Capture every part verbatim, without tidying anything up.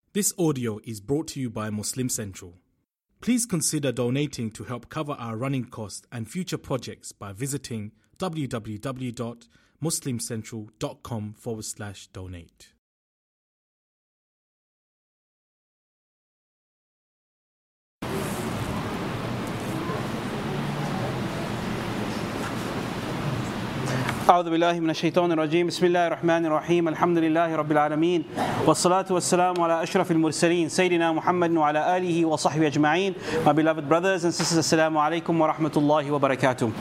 This audio is brought to you by Muslim Central. Please consider donating to help cover our running costs and future projects by visiting www.muslimcentral.com forward slash donate. أعوذ بالله من الشيطان الرجيم بسم الله الرحمن الرحيم الحمد لله رب العالمين والصلاة والسلام على أشرف المرسلين سيدنا محمد وعلى آله وصحبه أجمعين. My beloved brothers and sisters, Assalamu alaikum wa rahmatullahi wa barakatuh.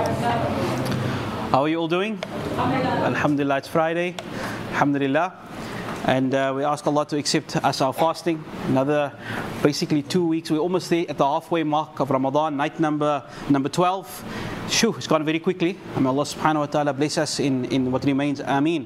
How are you all doing? Alhamdulillah, it's Friday. Alhamdulillah. And uh, we ask Allah to accept us our fasting. Another basically two weeks. We're almost there at the halfway mark of Ramadan, night number number twelve. Shoo, it's gone very quickly. May Allah subhanahu wa ta'ala bless us in, in what remains. Ameen.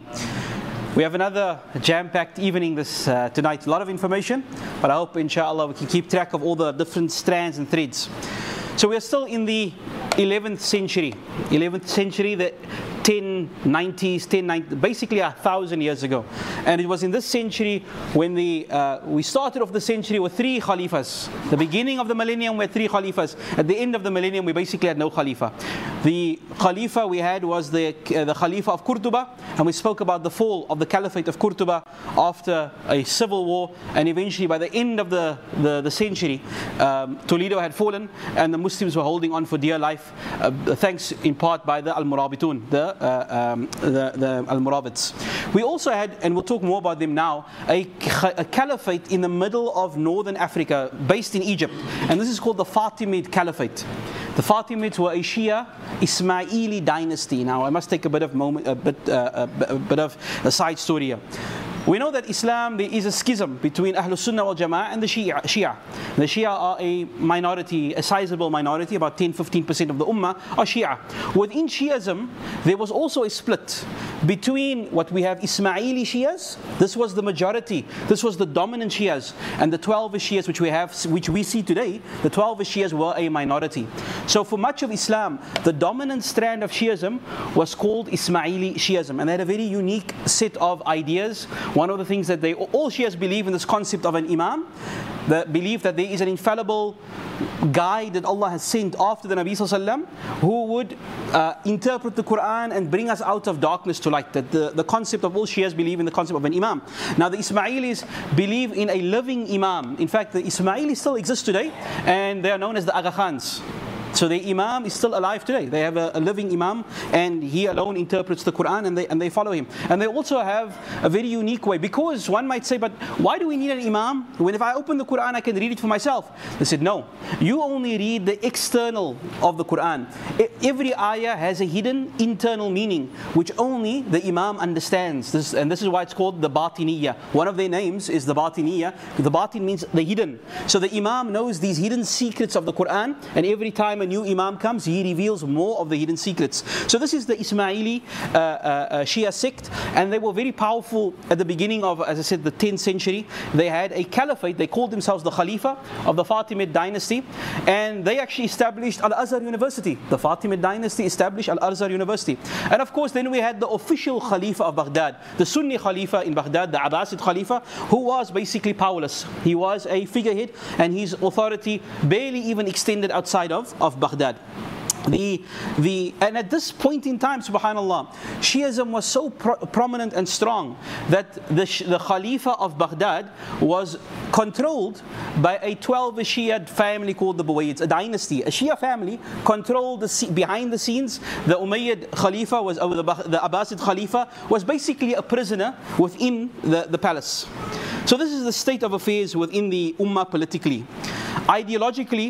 We have another jam-packed evening this uh, tonight. A lot of information, but I hope inshallah we can keep track of all the different strands and threads. So we are still in the eleventh century. eleventh century, the ten nineties, ten ninety, basically a thousand years ago. And it was in this century when the uh, we started off the century with three khalifas. The beginning of the millennium we had three khalifas. At the end of the millennium we basically had no khalifa. The khalifa we had was the uh, the khalifa of Qurtuba, and we spoke about the fall of the caliphate of Qurtuba after a civil war, and eventually by the end of the, the, the century, um, Toledo had fallen and the Muslims were holding on for dear life, uh, thanks in part by the Al-Murabitun, the, uh, um, the, the Al-Murabids. We also had, and we'll talk more about them now, a, a caliphate in the middle of northern Africa, based in Egypt, and this is called the Fatimid Caliphate. The Fatimids were a Shia Ismaili dynasty. Now I must take a bit of moment, a bit, uh, a, a bit of a side story here. We know that Islam, there is a schism between Ahlul Sunnah wal Jama'ah and the Shia. Shia. The Shia are a minority, a sizable minority, about ten to fifteen percent of the Ummah are Shia. Within Shiism, there was also a split between what we have Ismaili Shias, this was the majority, this was the dominant Shias, and the twelve Shias which we have, which we see today, the twelve Shias were a minority. So for much of Islam, the dominant strand of Shiism was called Ismaili Shiism, and they had a very unique set of ideas. One of the things that they, all Shias believe in this concept of an Imam, the belief that there is an infallible guide that Allah has sent after the Nabi Sallallahu Alaihi Wasallam, who would uh, interpret the Quran and bring us out of darkness to light. That the, the concept of all Shias believe in the concept of an Imam. Now the Ismailis believe in a living Imam. In fact, the Ismailis still exist today, and they are known as the Aga Khans. So the Imam is still alive today. They have a, a living Imam, and he alone interprets the Quran, and they and they follow him. And they also have a very unique way, because one might say, but why do we need an Imam when if I open the Quran I can read it for myself? They said, no, you only read the external of the Quran. Every ayah has a hidden internal meaning which only the Imam understands. This, and this is why it's called the Batiniyya. One of their names is the Batiniyya. The Batin means the hidden. So the Imam knows these hidden secrets of the Quran, and every time a new Imam comes, he reveals more of the hidden secrets. So this is the Ismaili uh, uh, Shia sect, and they were very powerful at the beginning of, as I said, the tenth century. They had a caliphate. They called themselves the Khalifa of the Fatimid dynasty, and they actually established Al-Azhar University. The Fatimid dynasty established Al-Azhar University. And of course then we had the official Khalifa of Baghdad, the Sunni Khalifa in Baghdad, the Abbasid Khalifa, who was basically powerless. He was a figurehead, and his authority barely even extended outside of, of Baghdad. The, the, and at this point in time, subhanAllah, Shiism was so pro prominent and strong that the, the Khalifa of Baghdad was controlled by a twelve Shia family called the Buwayyids, a dynasty. A Shia family controlled the, behind the scenes. The Umayyad Khalifa, was, or the, the Abbasid Khalifa, was basically a prisoner within the, the palace. So this is the state of affairs within the Ummah politically. Ideologically,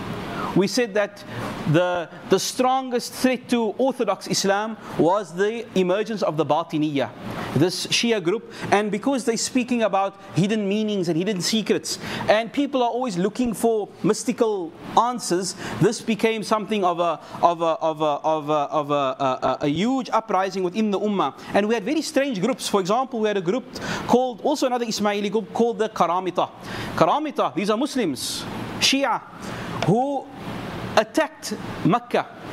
we said that the, the strongest threat to Orthodox Islam was the emergence of the Batiniyya, this Shia group, and because they're speaking about hidden meanings and hidden secrets, and people are always looking for mystical answers, this became something of a of a of a of a, of a, a, a huge uprising within the Ummah. And we had very strange groups. For example, we had a group called, also another Ismaili group called the Karamita. Karamita, these are Muslims, Shia, who attacked Mecca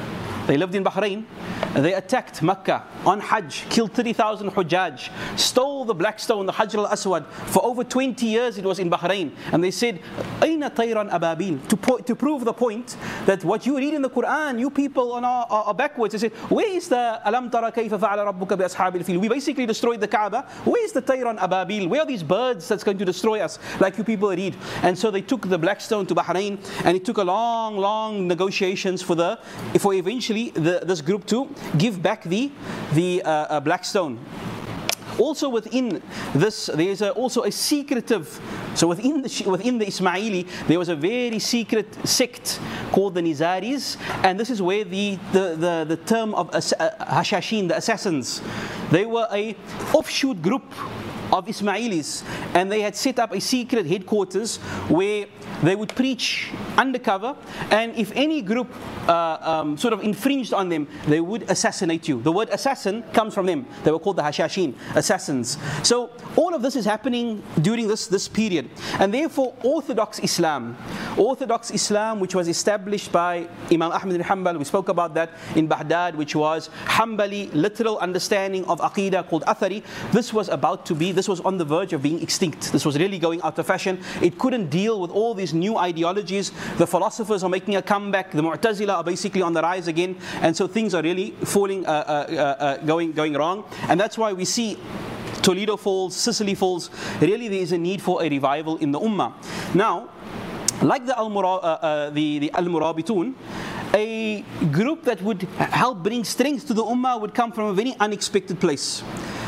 They lived in Bahrain. They attacked Mecca on Hajj, killed thirty thousand Hujjaj, stole the black stone, the Hajar al-Aswad. For over twenty years it was in Bahrain. And they said, Aina tayran ababil, to, po- to prove the point that what you read in the Quran, you people are, are, are backwards. They said, where is the Alam tara kayfa fa'ala rabbuka bi ashabil fil? We basically destroyed the Kaaba. Where is the tayran ababil? Where are these birds that's going to destroy us, like you people read? And so they took the black stone to Bahrain, and it took a long, long negotiations for the, for eventually the, this group to give back the the uh, uh, black stone. Also within this, there is a, also a secretive. So within the within the Ismaili, there was a very secret sect called the Nizaris, and this is where the the the, the term of as, uh, Hashashin, the assassins, they were a offshoot group of Ismailis, and they had set up a secret headquarters where they would preach undercover, and if any group uh, um, sort of infringed on them, they would assassinate you. The word assassin comes from them. They were called the Hashashin, assassins. So all of this is happening during this, this period. And therefore Orthodox Islam, Orthodox Islam which was established by Imam Ahmad ibn Hanbal, we spoke about that in Baghdad, which was Hanbali, literal understanding of Aqidah called Athari, this was about to be, this was on the verge of being extinct. This was really going out of fashion. It couldn't deal with all these new ideologies. The philosophers are making a comeback. The Mu'tazila are basically on the rise again, and so things are really falling, uh, uh, uh, going, going wrong. And that's why we see Toledo falls, Sicily falls. Really, there is a need for a revival in the Ummah. Now, like the Al-Mura, uh, uh, the, the Al-Murabitun, a group that would help bring strength to the Ummah would come from a very unexpected place.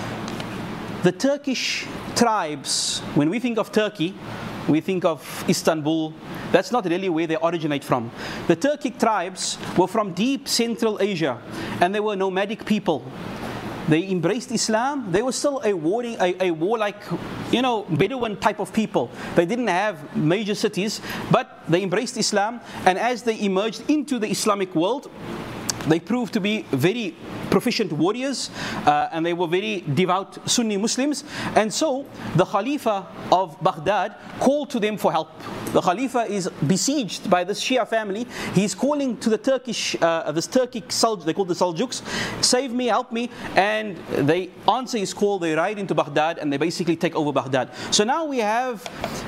The Turkish tribes, when we think of Turkey, we think of Istanbul. That's not really where they originate from. The Turkic tribes were from deep Central Asia, and they were nomadic people. They embraced Islam. They were still a warring, a, a warlike, you know, Bedouin type of people. They didn't have major cities, but they embraced Islam. And as they emerged into the Islamic world, they proved to be very proficient warriors, uh, and they were very devout Sunni Muslims. And so the Khalifa of Baghdad called to them for help. The Khalifa is besieged by this Shia family. He's calling to the Turkish, uh, this Turkic, Sal- they call the Saljuks, save me, help me. And they answer his call, they ride into Baghdad, and they basically take over Baghdad. So now we have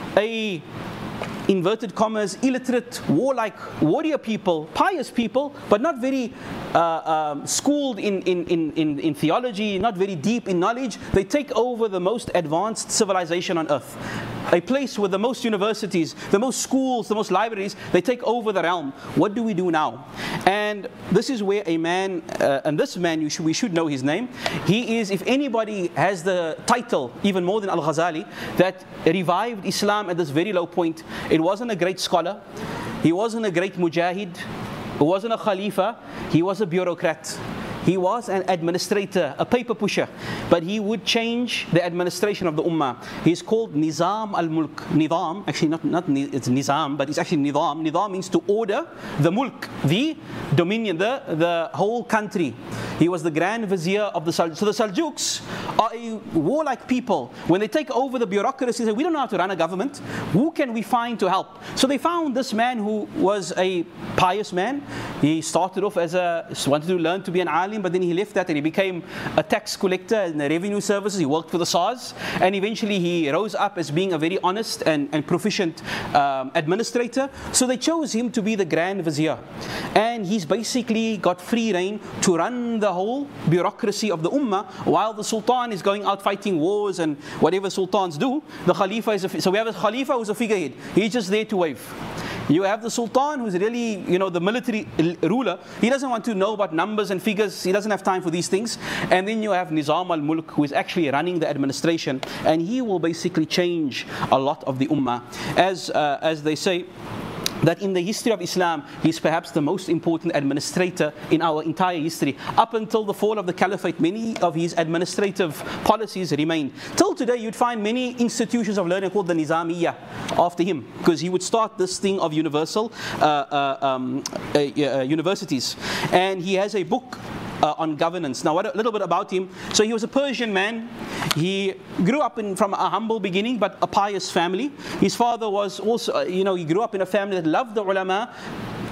a, inverted commas, illiterate, warlike, warrior people, pious people, but not very uh, um, schooled in, in, in, in theology, not very deep in knowledge. They take over the most advanced civilization on earth. A place with the most universities, the most schools, the most libraries, they take over the realm. What do we do now? And this is where a man, uh, and this man, you should, we should know his name. He is, if anybody has the title, even more than Al-Ghazali, that revived Islam at this very low point. It wasn't a great scholar. He wasn't a great mujahid. He wasn't a khalifa. He was a bureaucrat. He was an administrator, a paper pusher, but he would change the administration of the Ummah. He's called Nizam al-Mulk. Nizam, actually not, not it's Nizam, but it's actually Nizam. Nizam means to order the Mulk, the dominion, the, the whole country. He was the Grand Vizier of the Saljuks. So the Saljuks are a warlike people. When they take over the bureaucracy, they say, we don't know how to run a government. Who can we find to help? So they found this man who was a pious man. He started off as a, wanted to learn to be an alim, but then he left that and he became a tax collector in the revenue services. He worked for the S A R S, and eventually he rose up as being a very honest and, and proficient um, administrator. So they chose him to be the Grand Vizier. And he's basically got free reign to run the whole bureaucracy of the Ummah, while the Sultan is going out fighting wars and whatever sultans do. The Khalifa is a, so we have a Khalifa who's a figurehead. He's just there to wave. You have the Sultan who's really, you know, the military ruler. He doesn't want to know about numbers and figures. He doesn't have time for these things. And then you have Nizam al-Mulk, who is actually running the administration. And he will basically change a lot of the Ummah. As, uh, as they say, that in the history of Islam, he's perhaps the most important administrator in our entire history. Up until the fall of the Caliphate, many of his administrative policies remain. Till today, you'd find many institutions of learning called the Nizamiyya after him, because he would start this thing of universal uh, uh, um, uh, uh, universities. And he has a book Uh, on governance. Now, what a little bit about him. So he was a Persian man. He grew up in, from a humble beginning, but a pious family. His father was also, uh, you know, he grew up in a family that loved the ulama,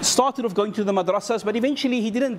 started off going to the madrasas, but eventually he didn't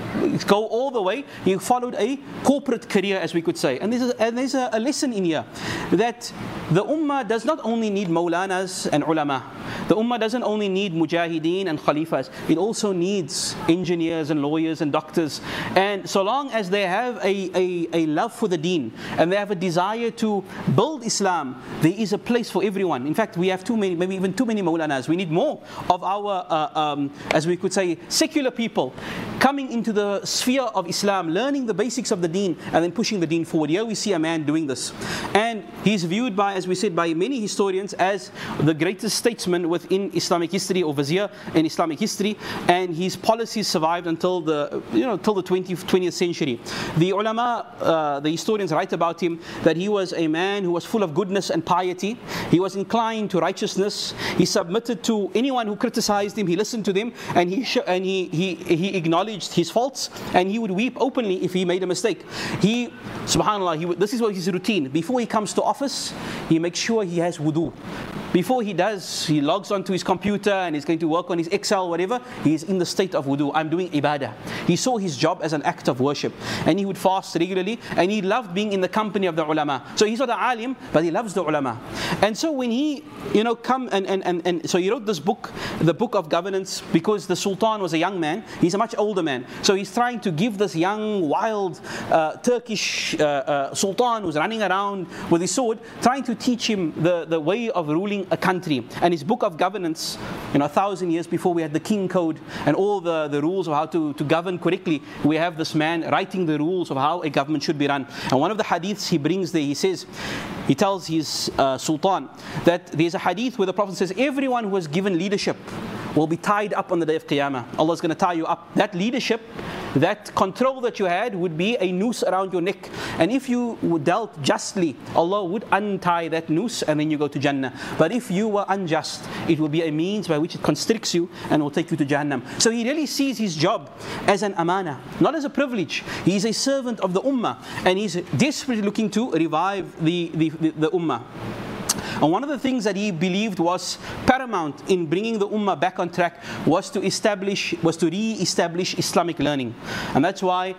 go all the way. He followed a corporate career, as we could say. And there's a, and there's a, a lesson in here that the ummah does not only need maulanas and ulama. The ummah doesn't only need mujahideen and khalifas. It also needs engineers and lawyers and doctors. And so long as they have a, a, a love for the deen and they have a desire to build Islam, there is a place for everyone. In fact, we have too many, maybe even too many maulanas. We need more of our, uh, um, as we could say, secular people coming into the sphere of Islam, learning the basics of the deen and then pushing the deen forward. Here we see a man doing this. And he's viewed by, as we said, by many historians as the greatest statesman within Islamic history, or vizier in Islamic history, and his policies survived until the, you know, till the twentieth, twentieth century. The ulama, uh, the historians write about him that he was a man who was full of goodness and piety. He was inclined to righteousness. He submitted to anyone who criticized him. He listened to them, and he sh- and he, he he acknowledged his faults, and he would weep openly if he made a mistake. He, subhanAllah, he would, this is what his routine. Before he comes to office, he makes sure he has wudu. Before he does, he logs onto his computer and he's going to work on his Excel, whatever. He is in the state of wudu. I'm doing ibadah. He saw his job as an act of worship, and he would fast regularly, and he loved being in the company of the ulama. So he's not an alim, but he loves the ulama. And so when he, you know, come and, and, and, and so he wrote this book, the Book of Governance, because the Sultan was a young man. He's a much older man. So he's trying to give this young, wild uh, Turkish uh, uh, Sultan who's running around with his sword, trying to teach him the, the way of ruling a country. And his Book of Governance, you know, a thousand years before we had the King Code and all the, the rules of how to, to govern correctly, we have this man writing the rules of how a government should be run. And one of the hadiths he brings there, he says, he tells his uh, Sultan that there's a hadith where the Prophet says, everyone who has given leadership will be tied up on the day of Qiyamah. Allah is going to tie you up. That leadership, that control that you had would be a noose around your neck. And if you dealt justly, Allah would untie that noose and then you go to Jannah. But if you were unjust, it will be a means by which it constricts you and will take you to Jahannam. So he really sees his job as an amana, not as a privilege. He is a servant of the ummah, and he's desperately looking to revive the, the, the, the ummah. And one of the things that he believed was paramount in bringing the ummah back on track was to establish, was to re-establish Islamic learning. And that's why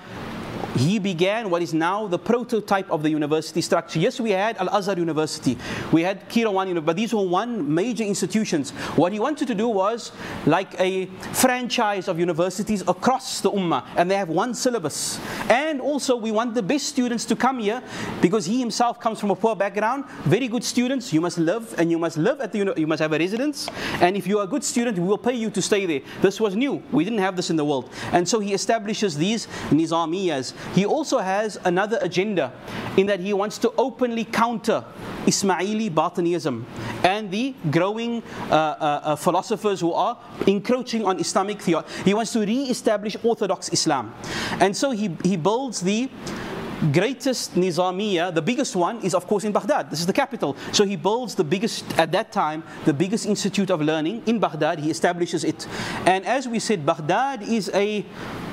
he began what is now the prototype of the university structure. Yes, we had Al-Azhar University, we had Kirawan University, but these were one major institutions. What he wanted to do was like a franchise of universities across the ummah, and they have one syllabus. And also we want the best students to come here, because he himself comes from a poor background. Very good students, you must live, and you must live at the uni- you must have a residence, and if you are a good student, we will pay you to stay there. This was new. We didn't have this in the world. And so he establishes these nizamiyas. He also has another agenda in that he wants to openly counter Ismaili Batinism and the growing uh, uh, uh, philosophers who are encroaching on Islamic theology. He wants to re-establish Orthodox Islam. And so he, he builds the greatest Nizamiya. The biggest one is of course in Baghdad. This is the capital. So he builds the biggest, at that time, the biggest institute of learning in Baghdad. He establishes it. And as we said, Baghdad is a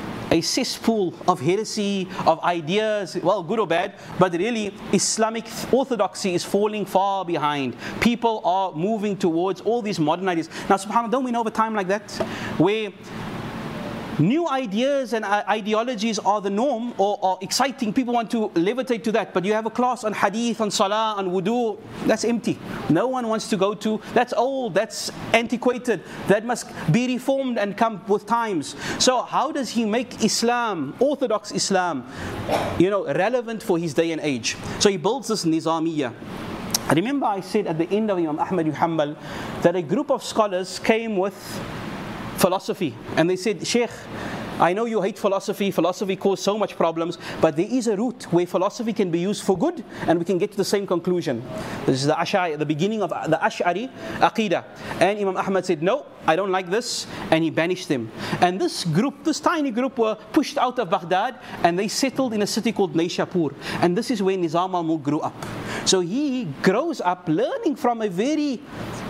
a cesspool of heresy, of ideas, well, good or bad, but really Islamic orthodoxy is falling far behind. People are moving towards all these modern ideas. Now, subhanAllah, don't we know of a time like that where new ideas and ideologies are the norm, or, or exciting, people want to levitate to that, but you have a class on hadith, on salah, on wudu, that's empty. No one wants to go to, that's old, that's antiquated, that must be reformed and come with times. So how does he make Islam, Orthodox Islam, you know, relevant for his day and age? So he builds this Nizamiyya. Remember I said at the end of Imam Ahmad ibn Hanbal that a group of scholars came with philosophy, and they said, Sheikh, I know you hate philosophy, philosophy caused so much problems, but there is a route where philosophy can be used for good and we can get to the same conclusion. This is the Ash'ari, the beginning of the Ash'ari Aqidah. And Imam Ahmad said, no, I don't like this, and he banished them. And this group, this tiny group, were pushed out of Baghdad and they settled in a city called Naishapur. And this is where Nizam al-Mulk grew up. So he grows up learning from a very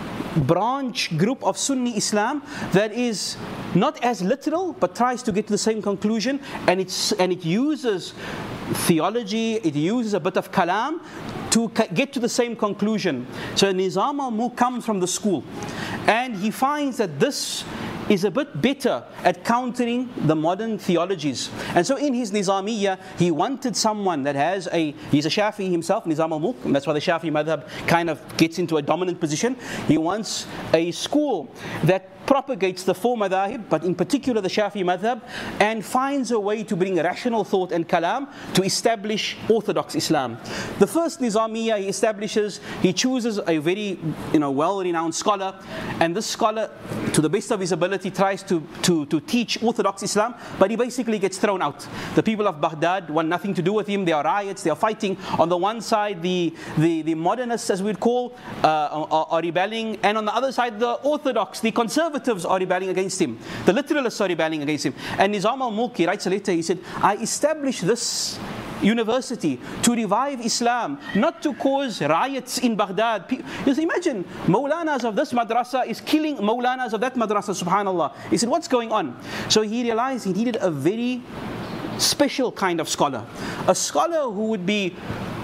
branch group of Sunni Islam that is not as literal but tries to get to the same conclusion, and it's and it uses theology, it uses a bit of kalam to get to the same conclusion. So Nizam al-Mulk comes from the school, and he finds that this is a bit better at countering the modern theologies. And so in his Nizamiyya, he wanted someone that has a, he's a Shafi'i himself, Nizam al-Mulk, and that's why the Shafi'i madhab kind of gets into a dominant position. He wants a school that propagates the four madhahib, but in particular the Shafi'i madhab, and finds a way to bring rational thought and kalam to establish orthodox Islam. The first Nizamiyya he establishes, he chooses a very you know, well-renowned scholar, and this scholar, to the best of his ability, tries to, to, to teach orthodox Islam, but he basically gets thrown out. The people of Baghdad want nothing to do with him. There are riots, they are fighting. On the one side, the, the, the modernists, as we'd call, uh, are, are rebelling, and on the other side, the orthodox, the conservatives, are rebelling against him. The literalists are rebelling against him. And Nizam al-Mulk, he writes a letter, he said, I established this university to revive Islam, not to cause riots in Baghdad. Just imagine, Maulanas of this madrasa is killing Maulanas of that madrasa, subhanallah. He said, what's going on? So he realized he needed a very special kind of scholar. A scholar who would be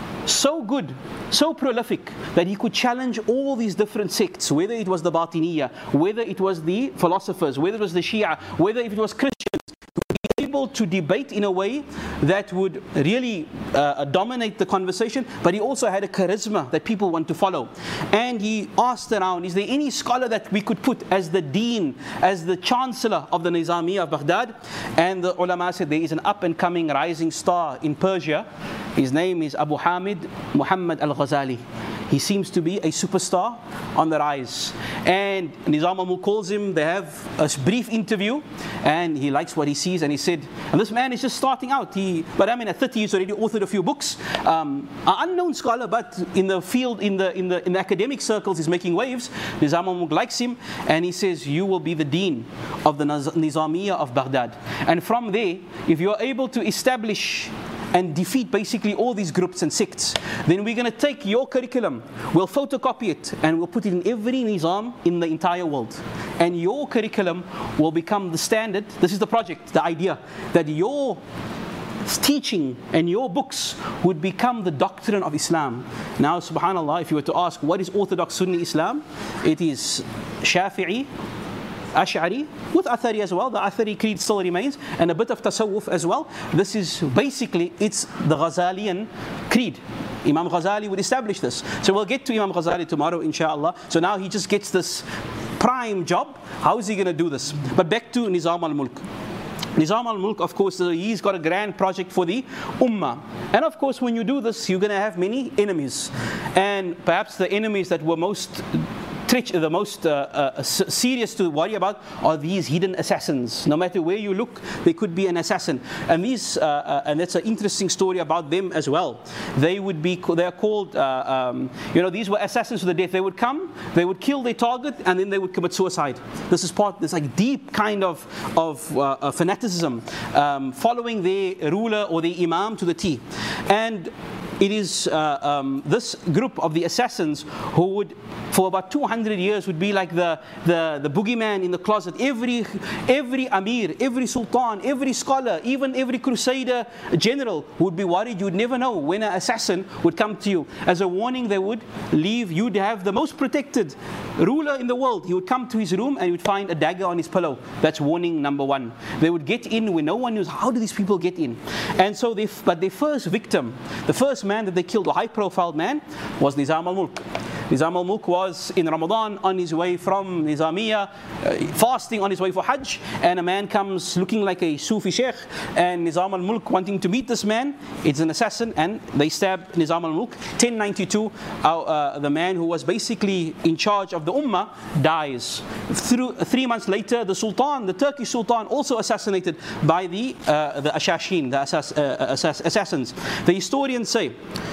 so good, so prolific, that he could challenge all these different sects, whether it was the Batiniyya, whether it was the philosophers, whether it was the Shia, whether it was Christians, to be able to debate in a way that would really uh, dominate the conversation, but he also had a charisma that people want to follow. And he asked around, is there any scholar that we could put as the dean, as the chancellor of the Nizamiyya of Baghdad? And the ulama said there is an up-and-coming rising star in Persia. His name is Abu Hamid Muhammad al-Ghazali. He seems to be a superstar on the rise. And Nizam al-Mulk calls him, they have a brief interview, and he likes what he sees, and he said, and this man is just starting out. He, but I mean, at thirty, he's already authored a few books. Um, an unknown scholar, but in the field, in the, in the, in the academic circles, he's making waves. Nizam al-Mulk likes him, and he says, you will be the dean of the Nizamiyya of Baghdad. And from there, if you're able to establish and defeat basically all these groups and sects, then we're going to take your curriculum, we'll photocopy it, and we'll put it in every nizam in the entire world. And your curriculum will become the standard. This is the project, the idea, that your teaching and your books would become the doctrine of Islam. Now, subhanAllah, if you were to ask, what is Orthodox Sunni Islam? It is Shafi'i, Ash'ari, with Athari as well. The Athari creed still remains, and a bit of Tasawwuf as well. This is basically, it's the Ghazalian creed. Imam Ghazali would establish this. So we'll get to Imam Ghazali tomorrow, inshallah. So now he just gets this prime job. How is he going to do this? But back to Nizam al-Mulk. Nizam al-Mulk, of course, he's got a grand project for the Ummah. And of course, when you do this, you're going to have many enemies. And perhaps the enemies that were most the most uh, uh, serious to worry about are these hidden assassins. No matter where you look, there could be an assassin. And these, uh, uh, and that's an interesting story about them as well. They would be, they are called, uh, um, you know, these were assassins to the death. They would come, they would kill their target, and then they would commit suicide. This is part, this like deep kind of of uh, uh, fanaticism, um, following their ruler or their imam to the T. And it is uh, um, this group of the assassins who would, for about two hundred years, would be like the, the, the boogeyman in the closet. Every, every Amir, every Sultan, every scholar, even every Crusader general would be worried. You would never know when an assassin would come to you. As a warning, they would leave. You'd have the most protected ruler in the world. He would come to his room and he would find a dagger on his pillow. That's warning number one. They would get in when no one knows, how do these people get in? And so, they, but their first victim, the first man that they killed, a high-profile man, was Nizam al-Mulk. Nizam al-Mulk was in Ramadan on his way from Nizamiyya, uh, fasting on his way for Hajj, and a man comes looking like a Sufi sheikh, and Nizam al-Mulk wanting to meet this man. It's an assassin, and they stab Nizam al-Mulk. ten ninety-two, uh, uh, the man who was basically in charge of the Ummah dies. Through, three months later, the Sultan, the Turkish Sultan, also assassinated by the uh, the Ashashin, the assass, uh, assass, assassins. The historians say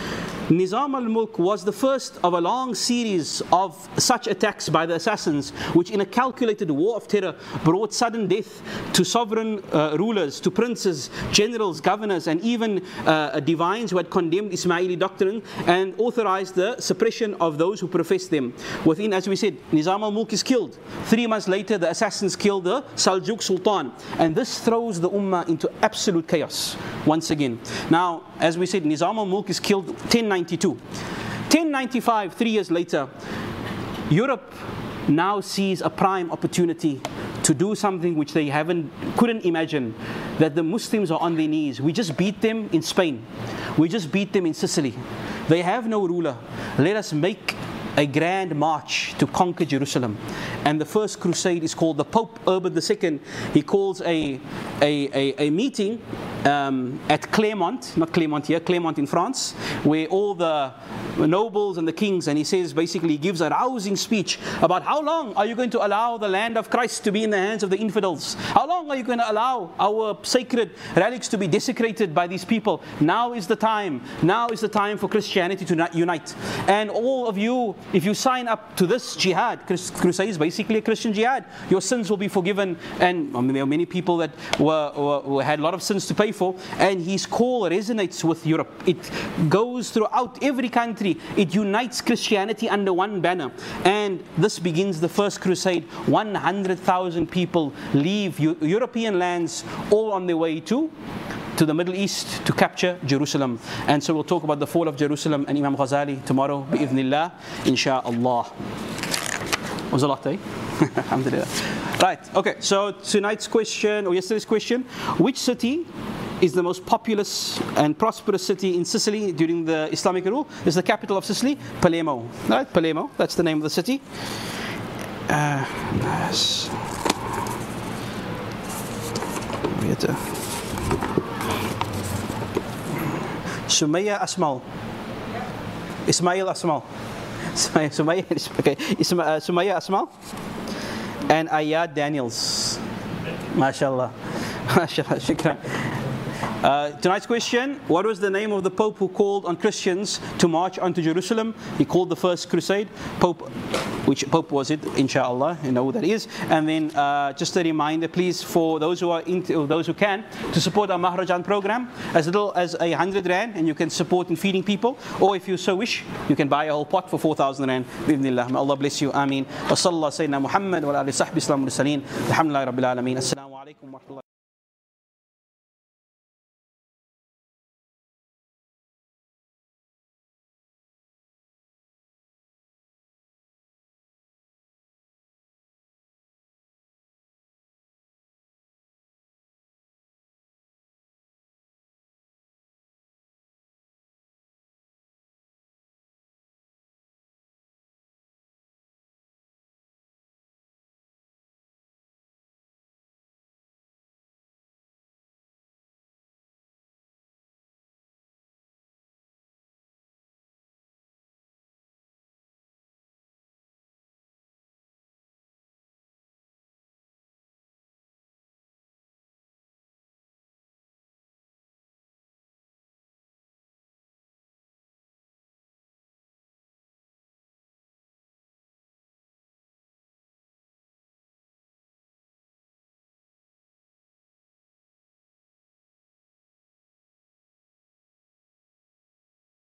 Nizam al-Mulk was the first of a long series of such attacks by the assassins, which in a calculated war of terror brought sudden death to sovereign uh, rulers, to princes, generals, governors, and even uh, divines who had condemned Ismaili doctrine and authorized the suppression of those who professed them. Within, as we said, Nizam al-Mulk is killed. Three months later, the assassins kill the Seljuk Sultan. And this throws the Ummah into absolute chaos once again. Now, as we said, Nizam al-Mulk is killed ten ninety-two. ten ninety-five, three years later, Europe now sees a prime opportunity to do something which they haven't, couldn't imagine, that the Muslims are on their knees. We just beat them in Spain. We just beat them in Sicily. They have no ruler. Let us make a grand march to conquer Jerusalem. And the first crusade is called the Pope Urban the Second. He calls a, a, a, a meeting um, at Clermont, not Clermont here, Clermont in France, where all the nobles and the kings, and he says, basically, he gives a rousing speech about how long are you going to allow the land of Christ to be in the hands of the infidels? How long are you going to allow our sacred relics to be desecrated by these people? Now is the time. Now is the time for Christianity to unite. And all of you, if you sign up to this jihad, crusade is basically a Christian jihad, your sins will be forgiven. And I mean, there are many people that were, were, were had a lot of sins to pay for, and his call resonates with Europe. It goes throughout every country. It unites Christianity under one banner. And this begins the first crusade. one hundred thousand people leave European lands, all on their way to to the Middle East to capture Jerusalem. And so we'll talk about the fall of Jerusalem and Imam Ghazali tomorrow, bi'idhnillah, insha'Allah. Was a lot, eh? Alhamdulillah. Right, okay, so tonight's question, or yesterday's question, which city is the most populous and prosperous city in Sicily during the Islamic rule? Is the capital of Sicily Palermo. Right, Palermo, that's the name of the city. Uh, yes. Sumaya Asmal. Ismail Asmal. Sumaya, okay. Sumaya Asmal. And Ayad Daniels. MashaAllah. MashaAllah. Shukran. Uh, tonight's question, what was the name of the Pope who called on Christians to march onto Jerusalem? He called the first crusade. Pope, which Pope was it? Inshallah, you know who that is. And then uh, just a reminder, please, for those who are into, those who can, to support our Mahrajan program, as little as a hundred rand, and you can support in feeding people. Or if you so wish, you can buy a whole pot for four thousand rand. Bismillah. May Allah bless you. Ameen. Wa sallallahu sayyidina Muhammad wa ala alihi sahbihi sallam mursaleen. Alhamdulillah rabbil alameen. Assalamu alaikum wa rahmatullahi.